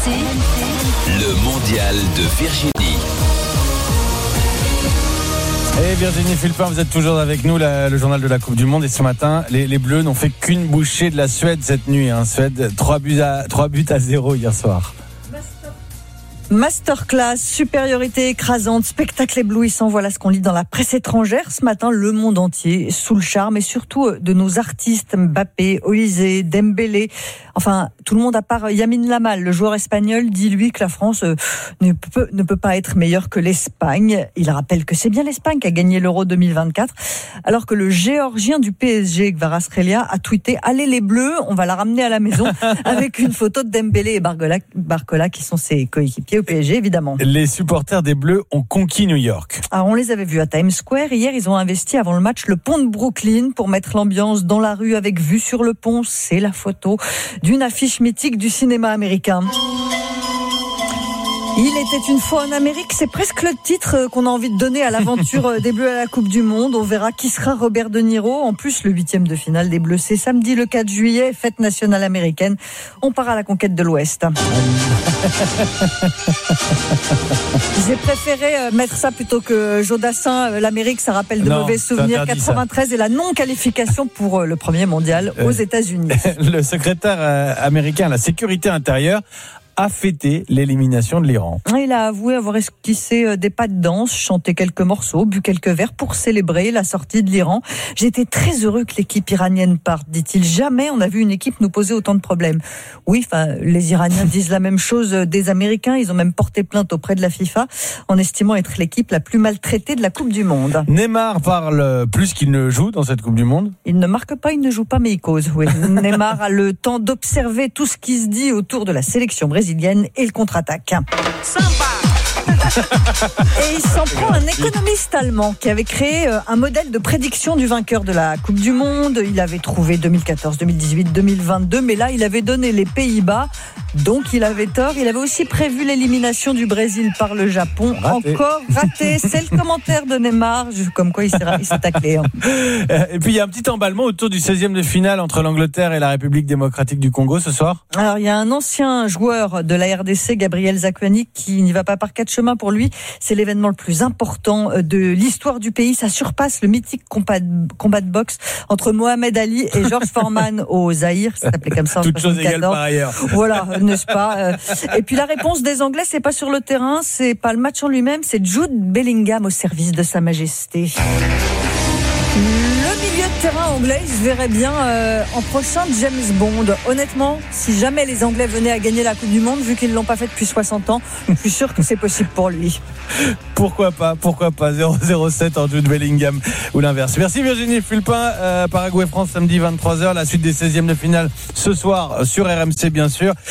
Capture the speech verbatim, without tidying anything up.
C, le mondial de Virginie. Et Virginie Fulpin, vous êtes toujours avec nous, la, le journal de la Coupe du Monde. Et ce matin, les, les Bleus n'ont fait qu'une bouchée de la Suède cette nuit. Hein. Suède, trois buts à, trois buts à zéro hier soir. Masterclass, supériorité écrasante, spectacle éblouissant, voilà ce qu'on lit dans la presse étrangère. Ce matin, le monde entier sous le charme et surtout de nos artistes Mbappé, Olysée, Dembélé. Enfin, tout le monde à part Lamine Yamal, le joueur espagnol, dit lui que la France ne peut, ne peut pas être meilleure que l'Espagne. Il rappelle que c'est bien l'Espagne qui a gagné l'Euro deux mille vingt-quatre, alors que le Géorgien du P S G, Kvaratskhelia, a tweeté « Allez les Bleus, on va la ramener à la maison » avec une photo de Dembélé et Barcola, Barcola qui sont ses coéquipiers au P S G, évidemment. Les supporters des Bleus ont conquis New York. Alors, on les avait vus à Times Square. Hier, ils ont investi avant le match le pont de Brooklyn pour mettre l'ambiance dans la rue avec vue sur le pont. C'est la photo d'une affiche mythique du cinéma américain. Il était une fois en Amérique, c'est presque le titre qu'on a envie de donner à l'aventure des Bleus à la Coupe du Monde. On verra qui sera Robert De Niro. En plus, le huitième de finale des Bleus, c'est samedi le quatre juillet, fête nationale américaine. On part à la conquête de l'Ouest. J'ai préféré mettre ça plutôt que Jodassin. L'Amérique, ça rappelle de non, mauvais souvenirs. quatre-vingt-treize et la non-qualification pour le premier mondial aux euh, États-Unis. Le secrétaire américain à la sécurité intérieure a fêté l'élimination de l'Iran. Il a avoué avoir esquissé des pas de danse, chanté quelques morceaux, bu quelques verres pour célébrer la sortie de l'Iran. J'étais très heureux que l'équipe iranienne parte, dit-il. Jamais on a vu une équipe nous poser autant de problèmes. Oui, enfin, les Iraniens disent la même chose des Américains. Ils ont même porté plainte auprès de la FIFA en estimant être l'équipe la plus maltraitée de la Coupe du Monde. Neymar parle plus qu'il ne joue dans cette Coupe du Monde. Il ne marque pas, il ne joue pas, mais il cause. Oui. Neymar a le temps d'observer tout ce qui se dit autour de la sélection brésilienne et le contre-attaque. Et il s'en prend un économiste allemand qui avait créé un modèle de prédiction du vainqueur de la Coupe du Monde. Il avait trouvé deux mille quatorze, deux mille dix-huit, deux mille vingt-deux, mais là il avait donné les Pays-Bas, donc il avait tort. Il avait aussi prévu l'élimination du Brésil par le Japon. Raté. Encore raté. C'est le commentaire de Neymar, comme quoi il s'est, il s'est taclé. Hein. Et puis il y a un petit emballement autour du seizième de finale entre l'Angleterre et la République démocratique du Congo ce soir. Alors il y a un ancien joueur de la R D C, Gabriel Zakuani, qui n'y va pas par quatre chemins. Pour lui, c'est l'événement le plus important de l'histoire du pays. Ça surpasse le mythique combat de, combat de boxe entre Mohamed Ali et George Foreman au Zaïre. Ça s'appelait comme ça en Toutes choses égales par ailleurs. Voilà, n'est-ce pas? Et puis la réponse des Anglais, c'est pas sur le terrain, c'est pas le match en lui-même, c'est Jude Bellingham au service de Sa Majesté. Le milieu de terrain anglais, il se verrait bien euh, en prochain James Bond. Honnêtement, si jamais les Anglais venaient à gagner la Coupe du Monde, vu qu'ils ne l'ont pas fait depuis soixante ans, je suis sûr que c'est possible pour lui. Pourquoi pas, pourquoi pas, zéro zéro sept en Jude Bellingham ou l'inverse. Merci Virginie Fulpin, euh, Paraguay-France samedi vingt-trois heures, la suite des seizièmes de finale ce soir sur R M C bien sûr.